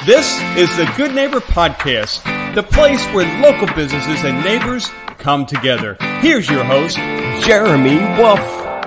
This is the Good Neighbor Podcast, the place where local businesses and neighbors come together. Here's your host, Jeremy Wolf.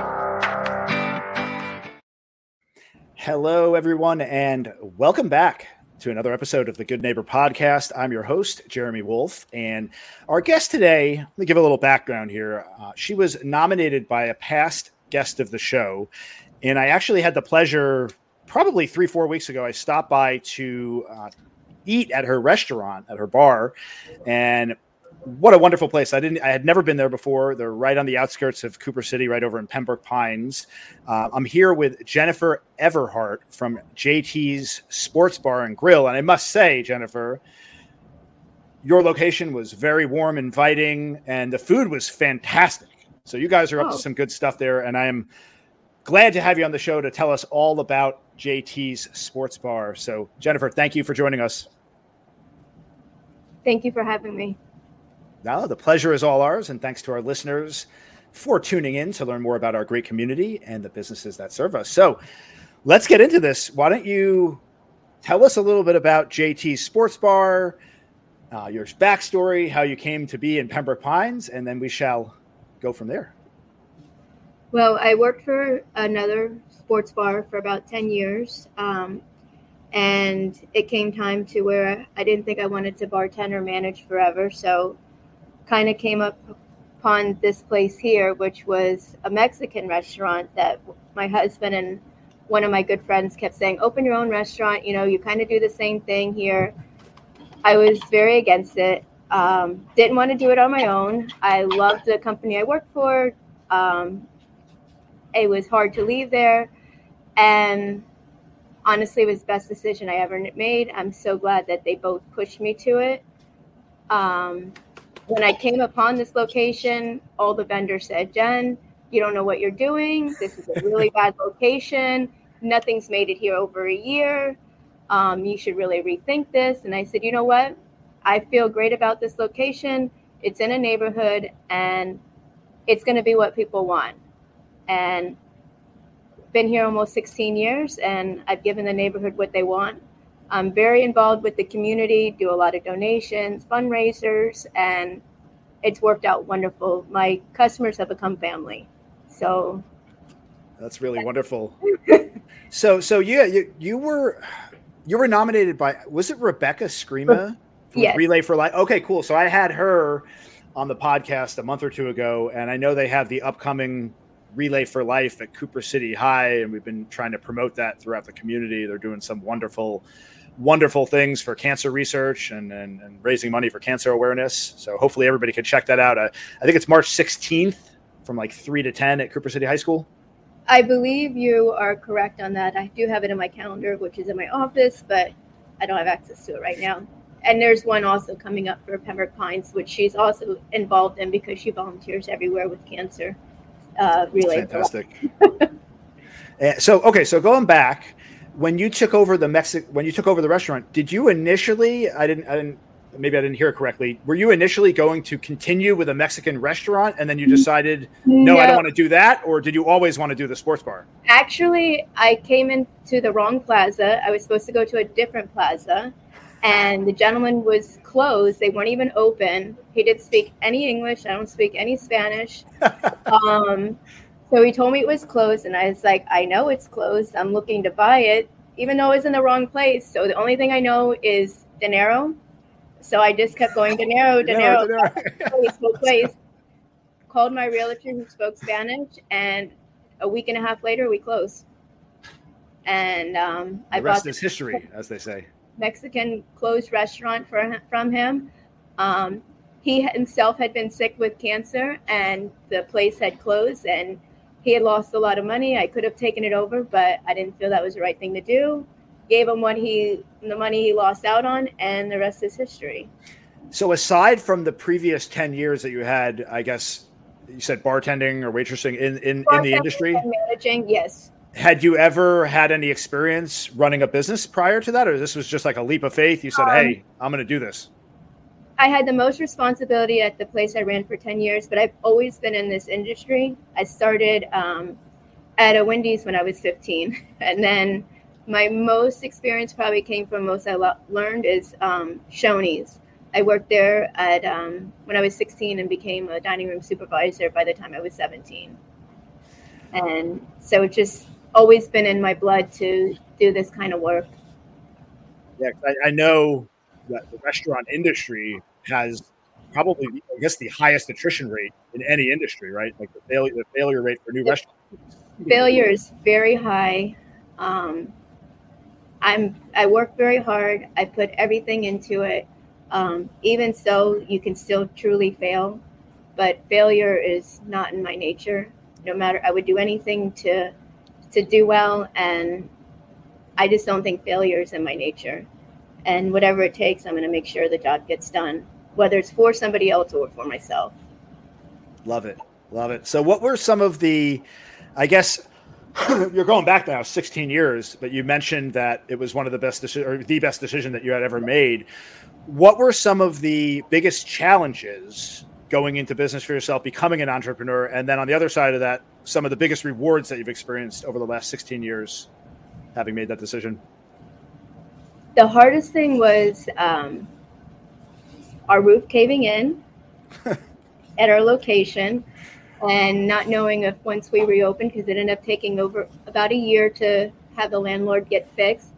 Hello, everyone, and welcome back to another episode of the Good Neighbor Podcast. I'm your host, Jeremy Wolf, and our guest today, let me give a little background here. She was nominated by a past guest of the show, and I actually had the pleasure, probably 3-4 weeks ago, I stopped by to eat at her restaurant, at her bar, and what a wonderful place. I had never been there before. They're right on the outskirts of Cooper City, right over in Pembroke Pines. I'm here with Jennifer Everhart from JT's Sports Bar and Grill. And I must say, Jennifer, your location was very warm, inviting, and the food was fantastic. So you guys are up to some good stuff there. And I am glad to have you on the show to tell us all about JT's Sports Bar. So Jennifer, thank you for joining us. Thank you for having me. No, the pleasure is all ours, and thanks to our listeners for tuning in to learn more about our great community and the businesses that serve us. So let's get into this. Why don't you tell us a little bit about JT's Sports Bar, your backstory, how you came to be in Pembroke Pines, and then we shall go from there. Well, I worked for another sports bar for about 10 years, and it came time to where I didn't think I wanted to bartend or manage forever, so kind of came upon this place here, which was a Mexican restaurant that my husband and one of my good friends kept saying, open your own restaurant. You know, you kind of do the same thing here. I was very against it. Didn't want to do it on my own. I loved the company I worked for. It was hard to leave there. And honestly, it was the best decision I ever made. I'm so glad that they both pushed me to it. When I came upon this location, all the vendors said, Jen, you don't know what you're doing. This is a really bad location. Nothing's made it here over a year. You should really rethink this. And I said, you know what? I feel great about this location. It's in a neighborhood, and it's going to be what people want. And been here almost 16 years, and I've given the neighborhood what they want. I'm very involved with the community, do a lot of donations, fundraisers, and it's worked out wonderful. My customers have become family. So that's really wonderful. So yeah, you were nominated by, was it Rebecca Screema? Yes. Relay for Life. Okay, cool. So I had her on the podcast a month or two ago, and I know they have the upcoming Relay for Life at Cooper City High, and we've been trying to promote that throughout the community. They're doing some wonderful things for cancer research and raising money for cancer awareness. So hopefully everybody can check that out. I think it's March 16th from like 3 to 10 at Cooper City High School. I believe you are correct on that. I do have it in my calendar, which is in my office, but I don't have access to it right now. And there's one also coming up for Pembroke Pines, which she's also involved in because she volunteers everywhere with cancer. Relay. Fantastic. So going back, when you took over the restaurant, did you initially, I didn't hear it correctly. Were you initially going to continue with a Mexican restaurant and then you decided, no, I don't want to do that? Or did you always want to do the sports bar? Actually, I came into the wrong plaza. I was supposed to go to a different plaza, and the gentleman was closed. They weren't even open. He didn't speak any English. I don't speak any Spanish. So he told me it was closed, and I was like, I know it's closed. I'm looking to buy it, even though it's in the wrong place. So the only thing I know is dinero. So I just kept going, dinero. Place. Called my realtor who spoke Spanish, and a week and a half later, we closed. And the rest is history, as they say. Mexican closed restaurant from him. He himself had been sick with cancer, and the place had closed, and he had lost a lot of money. I could have taken it over, but I didn't feel that was the right thing to do. Gave him the money he lost out on, and the rest is history. So aside from the previous 10 years that you had, I guess you said bartending or waitressing in the industry? And managing, yes. Had you ever had any experience running a business prior to that, or this was just like a leap of faith? You said, hey, I'm going to do this. I had the most responsibility at the place I ran for 10 years, but I've always been in this industry. I started at a Wendy's when I was 15, and then My most experience probably came from most I learned is Shoney's. I worked there at when I was 16 and became a dining room supervisor by the time I was 17. And so it's just always been in my blood to do this kind of work. Yeah, I know that the restaurant industry has probably, I guess, the highest attrition rate in any industry, right? Like the failure rate for new restaurants. Failure is very high. I work very hard. I put everything into it. Even so, you can still truly fail, but failure is not in my nature. No matter, I would do anything to do well, and I just don't think failure is in my nature. And whatever it takes, I'm going to make sure the job gets done, whether it's for somebody else or for myself. Love it. Love it. So what were some of the, I guess, you're going back now 16 years, but you mentioned that it was one of the best or the best decision that you had ever made. What were some of the biggest challenges going into business for yourself, becoming an entrepreneur? And then on the other side of that, some of the biggest rewards that you've experienced over the last 16 years, having made that decision? The hardest thing was our roof caving in at our location and not knowing if once we reopened, because it ended up taking over about a year to have the landlord get fixed.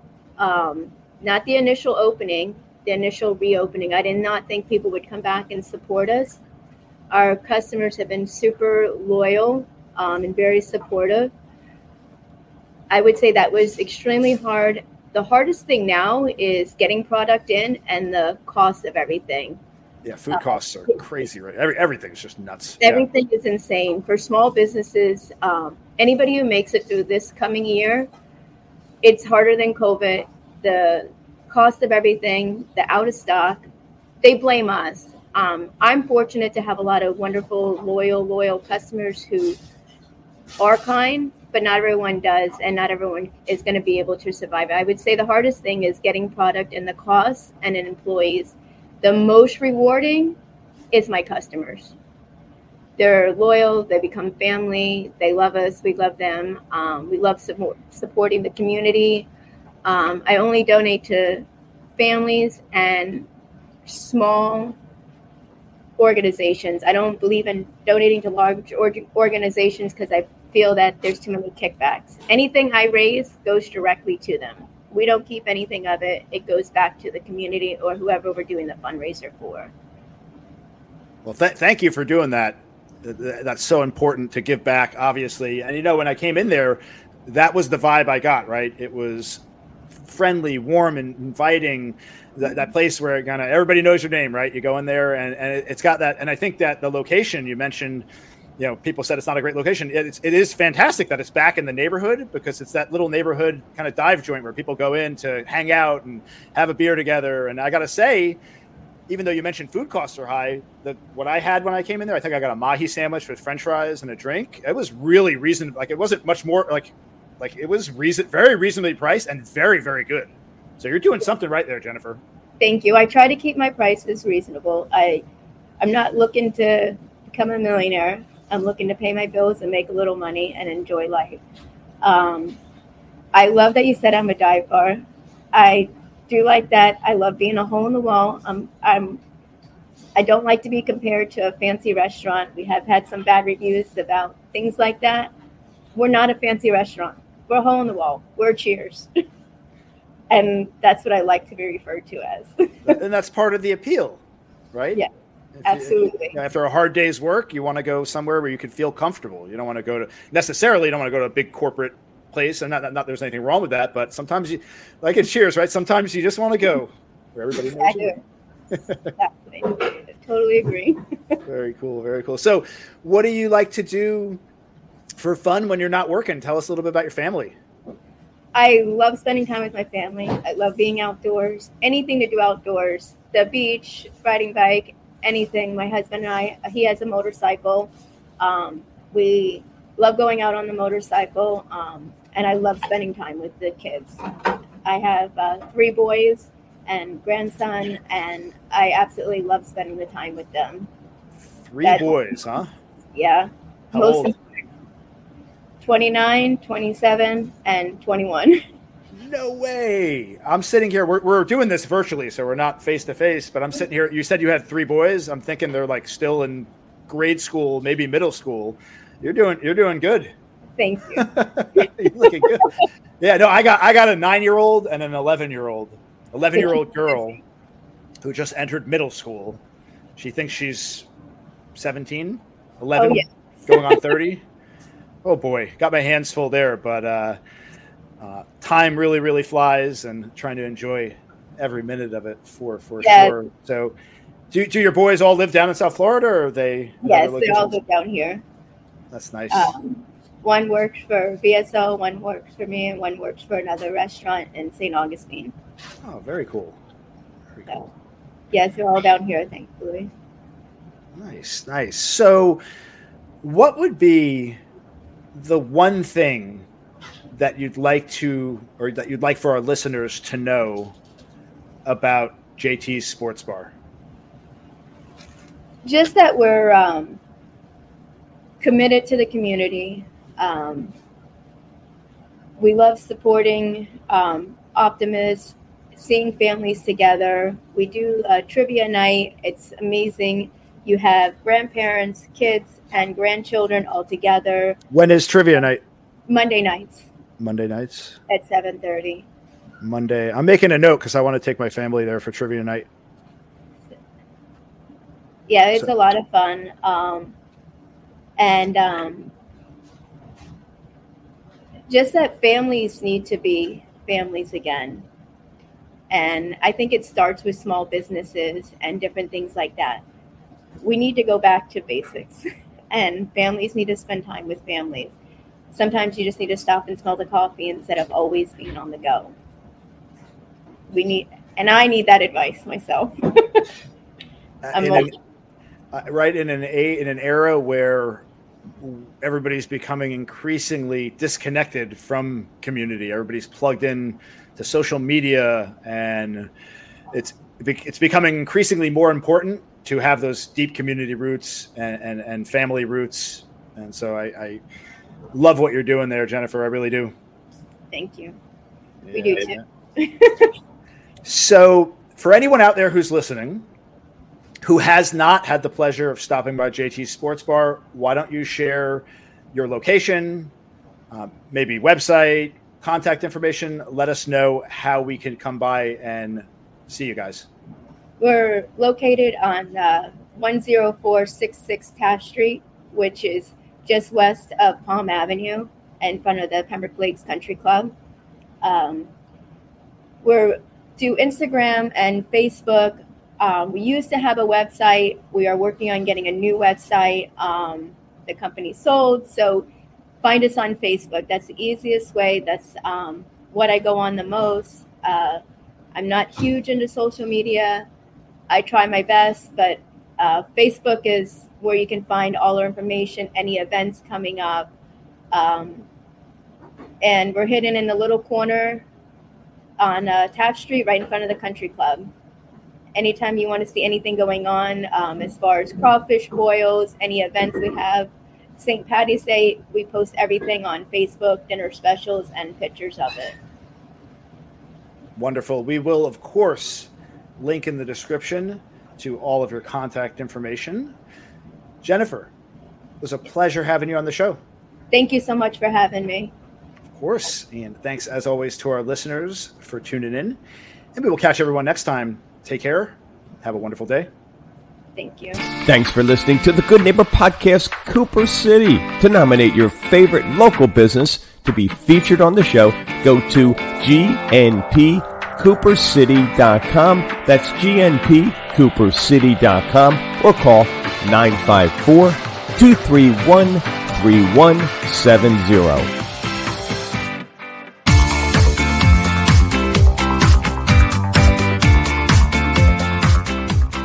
Not the initial opening, the initial reopening. I did not think people would come back and support us. Our customers have been super loyal and very supportive. I would say that was extremely hard. The hardest thing now is getting product in and the cost of everything. Yeah, food costs are crazy, right? Everything's just nuts. Everything is insane. For small businesses, anybody who makes it through this coming year, it's harder than COVID. The cost of everything, the out of stock, they blame us. I'm fortunate to have a lot of wonderful, loyal customers who are kind, but not everyone does, and not everyone is going to be able to survive. I would say the hardest thing is getting product and the costs and in employees. The most rewarding is my customers. They're loyal, they become family, they love us, we love them. We love supporting the community. I only donate to families and small organizations. I don't believe in donating to large organizations because I feel that there's too many kickbacks. Anything I raise goes directly to them. We don't keep anything of it. It goes back to the community or whoever we're doing the fundraiser for. Well, thank you for doing that. That's so important to give back, obviously. And, when I came in there, that was the vibe I got, right? It was friendly, warm, and inviting. That place where kind of everybody knows your name, right? You go in there and it's got that. And I think that the location you mentioned, people said it's not a great location. It is fantastic that it's back in the neighborhood, because it's that little neighborhood kind of dive joint where people go in to hang out and have a beer together. And I got to say, even though you mentioned food costs are high, what I had when I came in there, I think I got a mahi sandwich with French fries and a drink. It was really reasonable. Like, it wasn't much more like it was very reasonably priced and very, very good. So you're doing something right there, Jennifer. Thank you. I try to keep my prices reasonable. I'm not looking to become a millionaire. I'm looking to pay my bills and make a little money and enjoy life. I love that you said I'm a dive bar. I do like that. I love being a hole in the wall. I don't like to be compared to a fancy restaurant. We have had some bad reviews about things like that. We're not a fancy restaurant. We're a hole in the wall. We're Cheers. And that's what I like to be referred to as. And that's part of the appeal, right? Yeah. Absolutely. After a hard day's work, you want to go somewhere where you can feel comfortable. You don't want to go to a big corporate place. And not there's anything wrong with that, but sometimes you, like in Cheers, right? Sometimes you just want to go where everybody knows you. Exactly. Totally agree. Very cool. Very cool. So what do you like to do for fun when you're not working? Tell us a little bit about your family. I love spending time with my family. I love being outdoors. Anything to do outdoors. The beach, riding bike, anything. My husband and I, he has a motorcycle. We love going out on the motorcycle, and I love spending time with the kids. I have 3 boys and grandson, and I absolutely love spending the time with them. 3 boys, huh? Yeah. How old? 29, 27, and 21. No way. I'm sitting here. We're doing this virtually, so we're not face to face. But I'm sitting here. You said you had 3 boys. I'm thinking they're like still in grade school, maybe middle school. You're doing good. Thank you. You're looking good. Yeah. No, I got a 9-year-old and an 11-year-old girl who just entered middle school. She thinks she's 17, 11, going on 30. Oh boy, got my hands full there, but time really, really flies, and trying to enjoy every minute of it for sure. So, do your boys all live down in South Florida, or are they? Yes, they all live down here. That's nice. One works for VSO, one works for me, and one works for another restaurant in St. Augustine. Oh, very cool. Very cool. Yes, they're all down here, thankfully. Nice. So, what would be the one thing that you'd like for our listeners to know about JT's Sports Bar? Just that we're committed to the community. We love supporting optimists, seeing families together. We do a trivia night. It's amazing. You have grandparents, kids, and grandchildren all together. When is trivia night? Monday nights. At 7:30. Monday. I'm making a note because I want to take my family there for trivia night. Yeah, it's a lot of fun. Just that families need to be families again. And I think it starts with small businesses and different things like that. We need to go back to basics, and families need to spend time with families. Sometimes you just need to stop and smell the coffee instead of always being on the go. I need that advice myself. Right in an era where everybody's becoming increasingly disconnected from community. Everybody's plugged in to social media, and it's becoming increasingly more important to have those deep community roots and family roots. And so I love what you're doing there, Jennifer. I really do. Thank you. We do too. So for anyone out there who's listening, who has not had the pleasure of stopping by JT's Sports Bar, why don't you share your location, maybe website, contact information? Let us know how we can come by and see you guys. We're located on 10466 Taft Street, which is just west of Palm Avenue, in front of the Pembroke Lakes Country Club. We're do Instagram and Facebook. We used to have a website. We are working on getting a new website. The company sold, so find us on Facebook. That's the easiest way. That's what I go on the most. I'm not huge into social media. I try my best, but Facebook is where you can find all our information, any events coming up. And we're hidden in the little corner on Taft Street, right in front of the Country Club. Anytime you want to see anything going on, as far as crawfish boils, any events we have, St. Paddy's Day, we post everything on Facebook, dinner specials, and pictures of it. Wonderful. We will, of course, link in the description to all of your contact information. Jennifer, it was a pleasure having you on the show. Thank you so much for having me. Of course. And thanks, as always, to our listeners for tuning in. And we will catch everyone next time. Take care. Have a wonderful day. Thank you. Thanks for listening to the Good Neighbor Podcast, Cooper City. To nominate your favorite local business to be featured on the show, go to gnpcoopercity.com. That's gnpcoopercity.com, or call 954-231-3170.